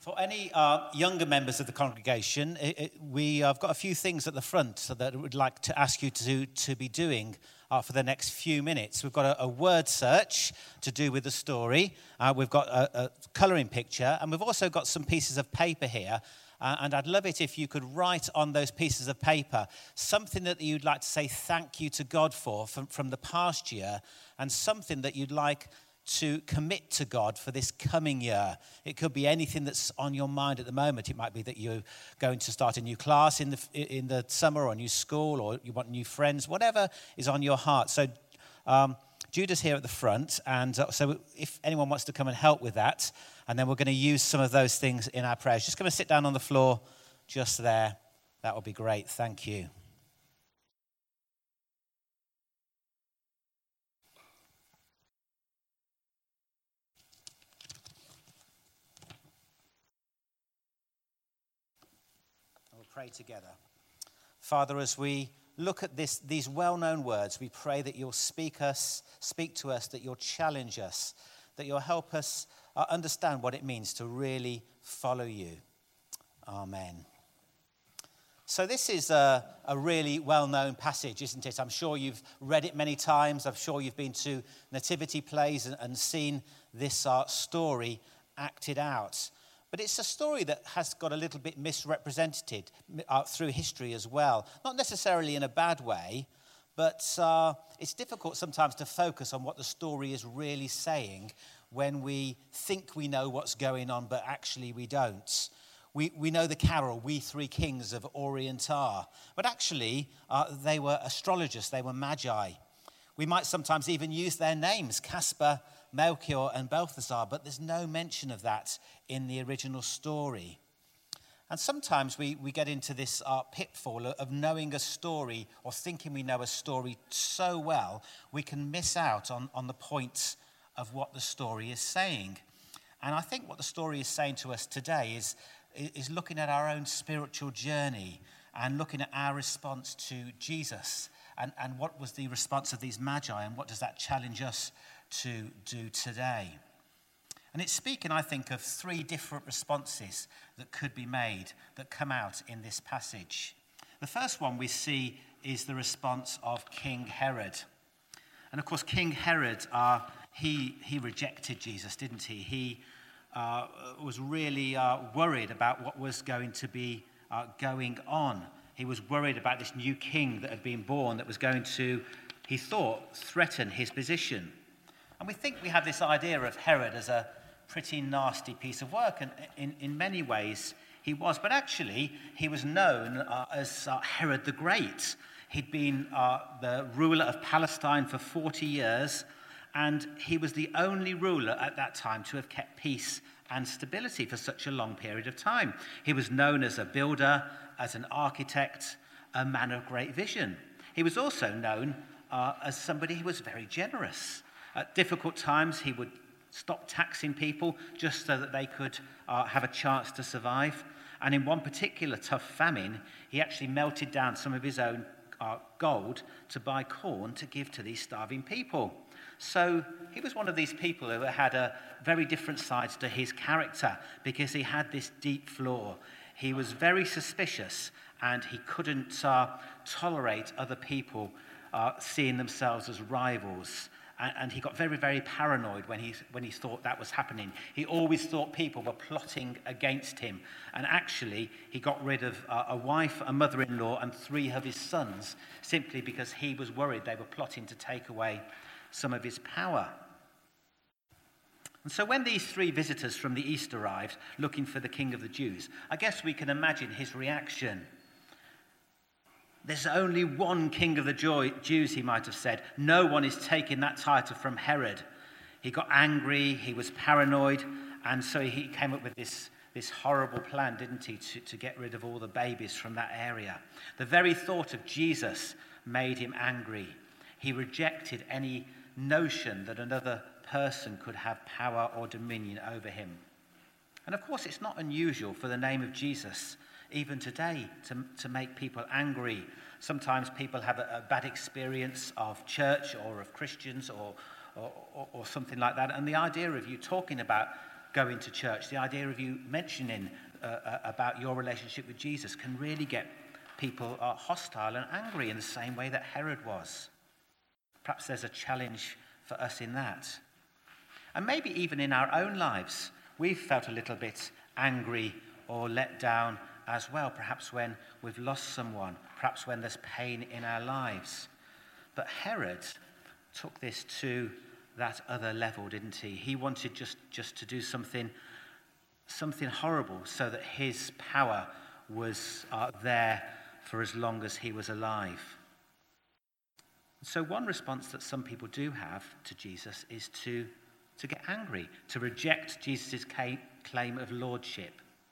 For any younger members of the congregation, we have got a few things at the front that we'd like to ask you to be doing for the next few minutes. We've got a word search to do with the story. We've got a colouring picture, and we've also got some pieces of paper here. And I'd love it if you could write on those pieces of paper something that you'd like to say thank you to God for from the past year, and something that you'd like to commit to God for this coming year. It could be anything that's on your mind at the moment. It might be that you're going to start a new class in the summer, or a new school, or you want new friends, whatever is on your heart. So Judah's here at the front, and so if anyone wants to come and help with that, and then we're going to use some of those things in our prayers. Just come and sit down on the floor just there. That would be great. Thank you. Pray together. Father, as we look at these well-known words, we pray that you'll speak to us, that you'll challenge us, that you'll help us understand what it means to really follow you. Amen. So this is a really well-known passage, isn't it? I'm sure you've read it many times. I'm sure you've been to nativity plays and seen this story acted out. But it's a story that has got a little bit misrepresented through history as well. Not necessarily in a bad way, but it's difficult sometimes to focus on what the story is really saying when we think we know what's going on, but actually we don't. We know the carol, We Three Kings of Orient Are, but actually they were astrologers, they were magi. We might sometimes even use their names, Caspar, Melchior and Balthazar, but there's no mention of that in the original story. And sometimes we get into this pitfall of knowing a story, or thinking we know a story so well, we can miss out on the point of what the story is saying. And I think what the story is saying to us today is looking at our own spiritual journey and looking at our response to Jesus. And what was the response of these magi, and what does that challenge us to do today? And it's speaking, I think, of three different responses that could be made that come out in this passage. The first one we see is the response of King Herod. And of course, King Herod, he rejected Jesus, didn't he? He was really worried about what was going to be going on. He was worried about this new king that had been born that was going to, he thought, threaten his position. And we think we have this idea of Herod as a pretty nasty piece of work, and in many ways he was. But actually, he was known as Herod the Great. He'd been the ruler of Palestine for 40 years, and he was the only ruler at that time to have kept peace and stability for such a long period of time. He was known as a builder, as an architect, a man of great vision. He was also known as somebody who was very generous. At difficult times, he would stop taxing people just so that they could have a chance to survive. And in one particular tough famine, he actually melted down some of his own gold to buy corn to give to these starving people. So he was one of these people who had a very different sides to his character, because he had this deep flaw. He was very suspicious, and he couldn't tolerate other people seeing themselves as rivals. And he got very, very paranoid when he thought that was happening. He always thought people were plotting against him. And actually, he got rid of a wife, a mother-in-law, and 3 of his sons, simply because he was worried they were plotting to take away some of his power. And so when these 3 visitors from the east arrived, looking for the King of the Jews, I guess we can imagine his reaction. There's only one King of the Jews, he might have said. No one is taking that title from Herod. He got angry, he was paranoid, and so he came up with this horrible plan, didn't he, to get rid of all the babies from that area. The very thought of Jesus made him angry. He rejected any notion that another person could have power or dominion over him. And of course, it's not unusual for the name of Jesus, even today, to make people angry. Sometimes people have a bad experience of church or of Christians or something like that. And the idea of you talking about going to church, the idea of you mentioning about your relationship with Jesus can really get people hostile and angry in the same way that Herod was. Perhaps there's a challenge for us in that. And maybe even in our own lives, we've felt a little bit angry or let down as well, perhaps when we've lost someone, perhaps when there's pain in our lives. But Herod took this to that other level, didn't he? He wanted just to do something horrible so that his power was there for as long as he was alive. So one response that some people do have to Jesus is to get angry, to reject Jesus' claim of lordship.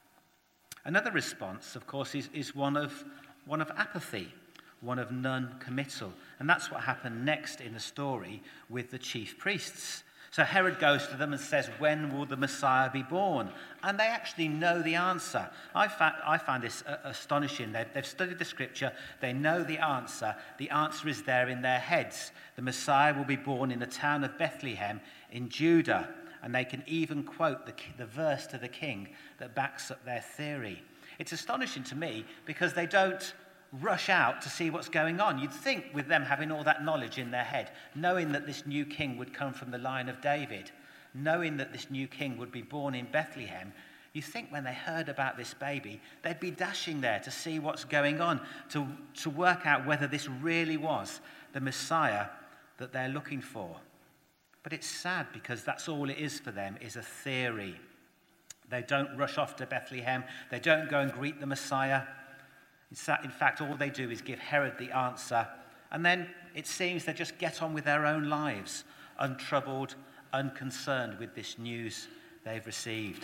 Another response, of course, is one of apathy, one of non-committal. And that's what happened next in the story with the chief priests. So Herod goes to them and says, "When will the Messiah be born?" And they actually know the answer. I find this astonishing. They've studied the scripture. They know the answer. The answer is there in their heads. The Messiah will be born in the town of Bethlehem in Judah. And they can even quote the verse to the king that backs up their theory. It's astonishing to me because they don't rush out to see what's going on. You'd think with them having all that knowledge in their head, knowing that this new king would come from the line of David, knowing that this new king would be born in Bethlehem, you think when they heard about this baby, they'd be dashing there to see what's going on, to work out whether this really was the Messiah that they're looking for. But it's sad because that's all it is for them, is a theory. They don't rush off to Bethlehem. They don't go and greet the Messiah. In fact, all they do is give Herod the answer, and then it seems they just get on with their own lives, untroubled, unconcerned with this news they've received.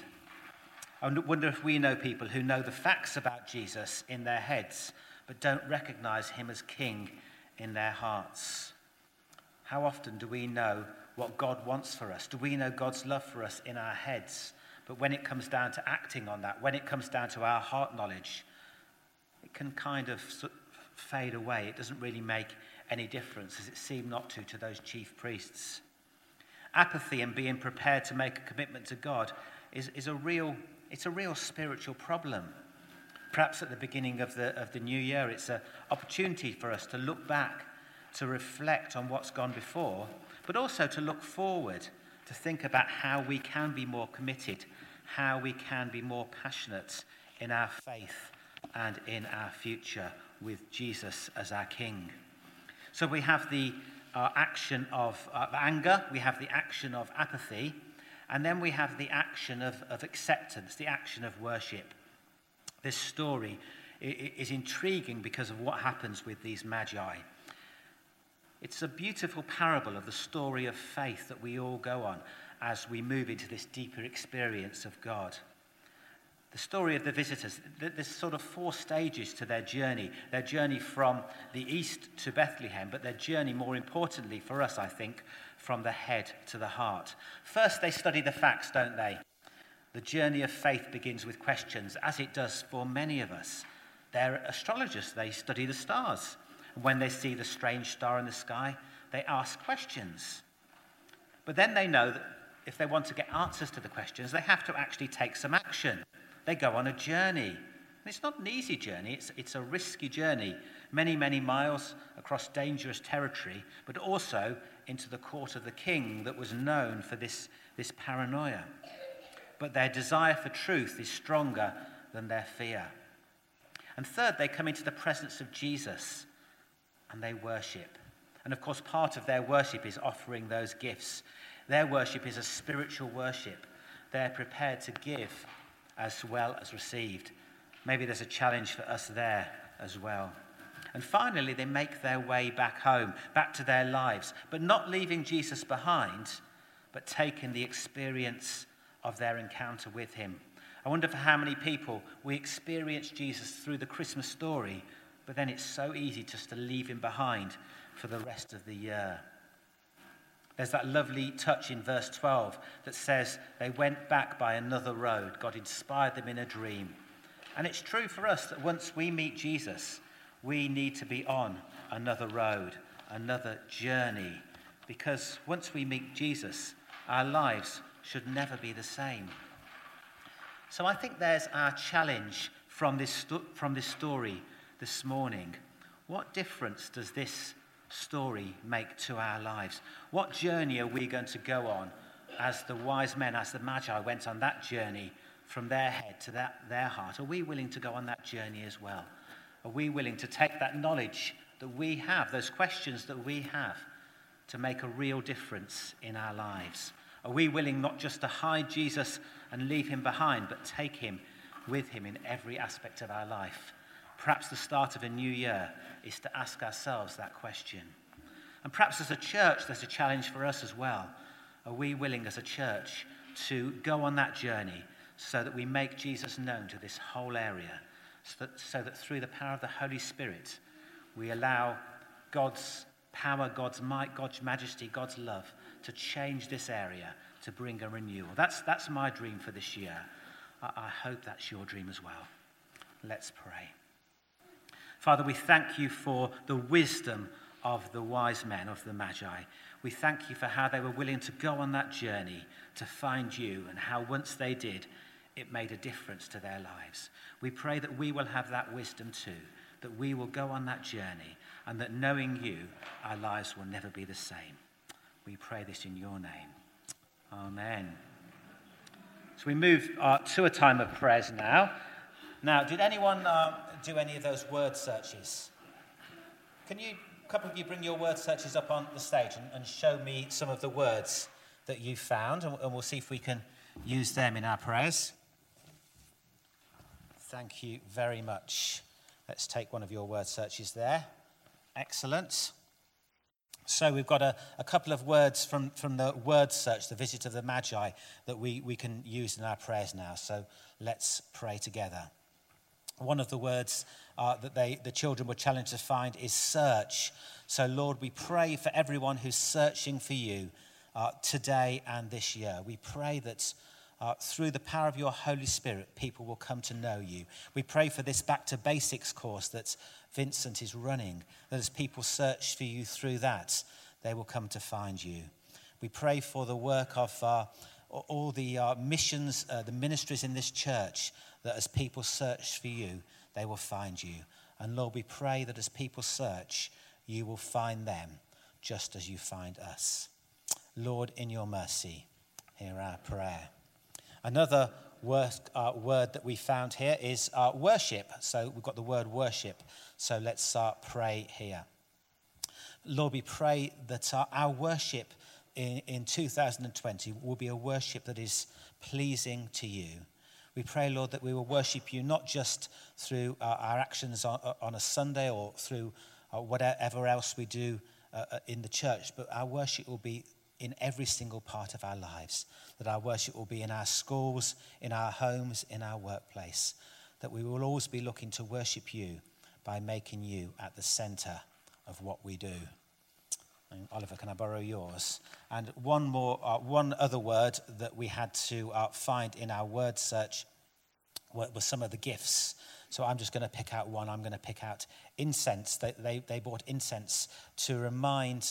I wonder if we know people who know the facts about Jesus in their heads, but don't recognize him as king in their hearts. How often do we know what God wants for us? Do we know God's love for us in our heads? But when it comes down to acting on that, when it comes down to our heart knowledge, it can kind of fade away. It doesn't really make any difference, as it seemed not to those chief priests. Apathy and being prepared to make a commitment to God is a real spiritual problem. Perhaps at the beginning of the new year, it's an opportunity for us to look back, to reflect on what's gone before, but also to look forward, to think about how we can be more committed, how we can be more passionate in our faith and in our future with Jesus as our King. So we have the action of anger, we have the action of apathy, and then we have the action of acceptance, the action of worship. This story is intriguing because of what happens with these magi. It's a beautiful parable of the story of faith that we all go on as we move into this deeper experience of God. The story of the visitors, there's sort of 4 stages to their journey from the east to Bethlehem, but their journey, more importantly for us, I think, from the head to the heart. First, they study the facts, don't they? The journey of faith begins with questions, as it does for many of us. They're astrologers, they study the stars. And when they see the strange star in the sky, they ask questions. But then they know that if they want to get answers to the questions, they have to actually take some action. They go on a journey. And it's not an easy journey, it's a risky journey. Many, many miles across dangerous territory, but also into the court of the king that was known for this paranoia. But their desire for truth is stronger than their fear. And third, they come into the presence of Jesus and they worship. And of course, part of their worship is offering those gifts. Their worship is a spiritual worship. They're prepared to give as well as received. Maybe there's a challenge for us there as well. And finally, they make their way back home, back to their lives, but not leaving Jesus behind, but taking the experience of their encounter with him. I wonder for how many people we experience Jesus through the Christmas story, but then it's so easy just to leave him behind for the rest of the year. There's that lovely touch in verse 12 that says they went back by another road. God inspired them in a dream. And it's true for us that once we meet Jesus, we need to be on another road, another journey. Because once we meet Jesus, our lives should never be the same. So I think there's our challenge from this story this morning. What difference does this story make to our lives? What journey are we going to go on as the wise men, as the Magi went on that journey from their head to their heart? Are we willing to go on that journey as well? Are we willing to take that knowledge that we have, those questions that we have, to make a real difference in our lives? Are we willing not just to hide Jesus and leave him behind, but take him with him in every aspect of our life? Perhaps the start of a new year is to ask ourselves that question. And perhaps as a church, there's a challenge for us as well. Are we willing as a church to go on that journey so that we make Jesus known to this whole area, so that through the power of the Holy Spirit, we allow God's power, God's might, God's majesty, God's love to change this area, to bring a renewal? That's my dream for this year. I hope that's your dream as well. Let's pray. Father, we thank you for the wisdom of the wise men, of the Magi. We thank you for how they were willing to go on that journey to find you, and how once they did, it made a difference to their lives. We pray that we will have that wisdom too, that we will go on that journey, and that knowing you, our lives will never be the same. We pray this in your name. Amen. So we move to a time of prayers now. Now, did anyone do any of those word searches? Can you, a couple of you, bring your word searches up on the stage and show me some of the words that you found, and we'll see if we can use them in our prayers. Thank you very much. Let's take one of your word searches there. Excellent. So we've got a couple of words from the word search, the visit of the Magi, that we can use in our prayers now. So let's pray together. One of the words that the children were challenged to find is search. So Lord, we pray for everyone who's searching for you today and this year. We pray that through the power of your Holy Spirit, people will come to know you. We pray for this Back to Basics course that Vincent is running, that as people search for you through that, they will come to find you. We pray for the work of all the missions, the ministries in this church, that as people search for you, they will find you. And Lord, we pray that as people search, you will find them just as you find us. Lord, in your mercy, hear our prayer. Another word that we found here is worship. So we've got the word worship. So let's pray here. Lord, we pray that our worship in 2020 will be a worship that is pleasing to you. We pray, Lord, that we will worship you not just through our actions on a Sunday or through whatever else we do in the church, but our worship will be in every single part of our lives, that our worship will be in our schools, in our homes, in our workplace, that we will always be looking to worship you by making you at the center of what we do. And Oliver, can I borrow yours? And one other word that we had to find in our word search was some of the gifts. So I'm just going to pick out one. I'm going to pick out incense. They bought incense to remind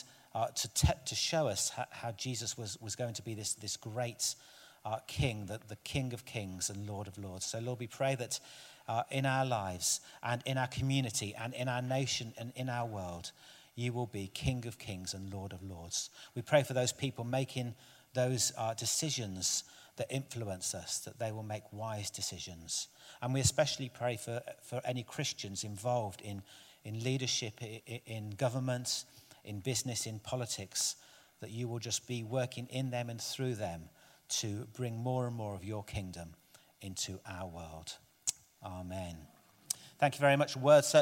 to show us how Jesus was going to be this great King, the King of Kings and Lord of Lords. So Lord, we pray that in our lives and in our community and in our nation and in our world, you will be King of Kings and Lord of Lords. We pray for those people making those decisions that influence us, that they will make wise decisions. And we especially pray for any Christians involved in leadership, in government, in business, in politics, that you will just be working in them and through them to bring more and more of your kingdom into our world. Amen. Thank you very much. Word